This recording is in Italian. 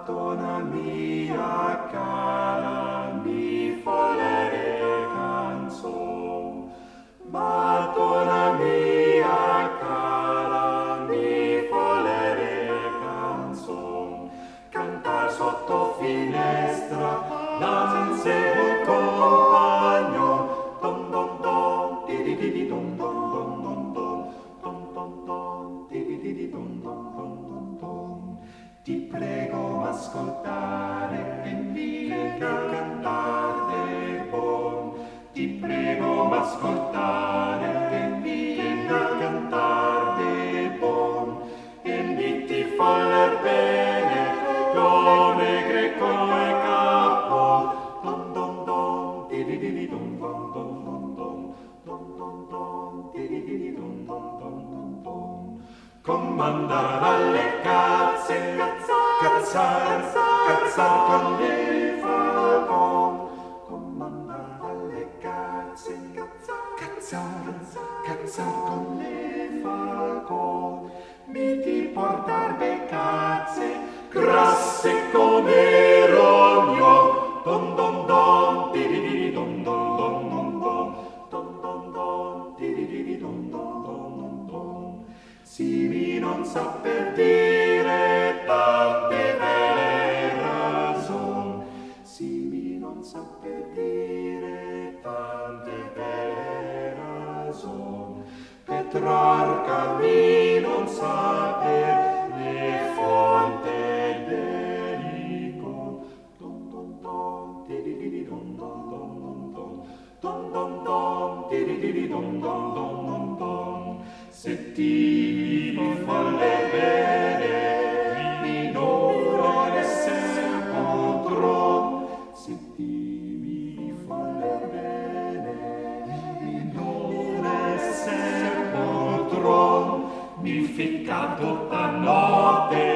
Madonna mia cara, mi volerei canzone. Madonna mia cara, mi volerei canzone. Cantar sotto finestra, danze un compagno. Dom dom dom, di di di di dom dom dom dom dom. Dom dom dom, di di di di dom dom dom dom dom. Ti prego m'ascoltare e mica cantare buon. Ti prego m'ascoltare e mica cantare buon. E mi ti faller bene con e greco e capo. Dom dom dom, di di di di dom dom dom dom dom. Dom dom dom, di di di di dom dom dom dom dom. Comandare alle cazze, cazzar con il vagone. Comandare alle cazze, cazzar con il vagone. Mi ti portar le cazze, grasse come rogno. Dom dom dom, di di di dom dom dom dom dom. Dom dom dom, di di di dom dom dom dom dom. Si mi non sa per dire tante belle ragioni. Si mi non sa per dire tante belle ragioni. Petrarca mi non sa per le fonte dell'icon. Dom dom dom, di di di dom dom dom dom dom. Dom dom dom, di di di dom dom dom dom dom. Se ti volle bene, mi non esser potrò. Se ti mi volle bene, mi non esser potrò. Mi ficca tutta notte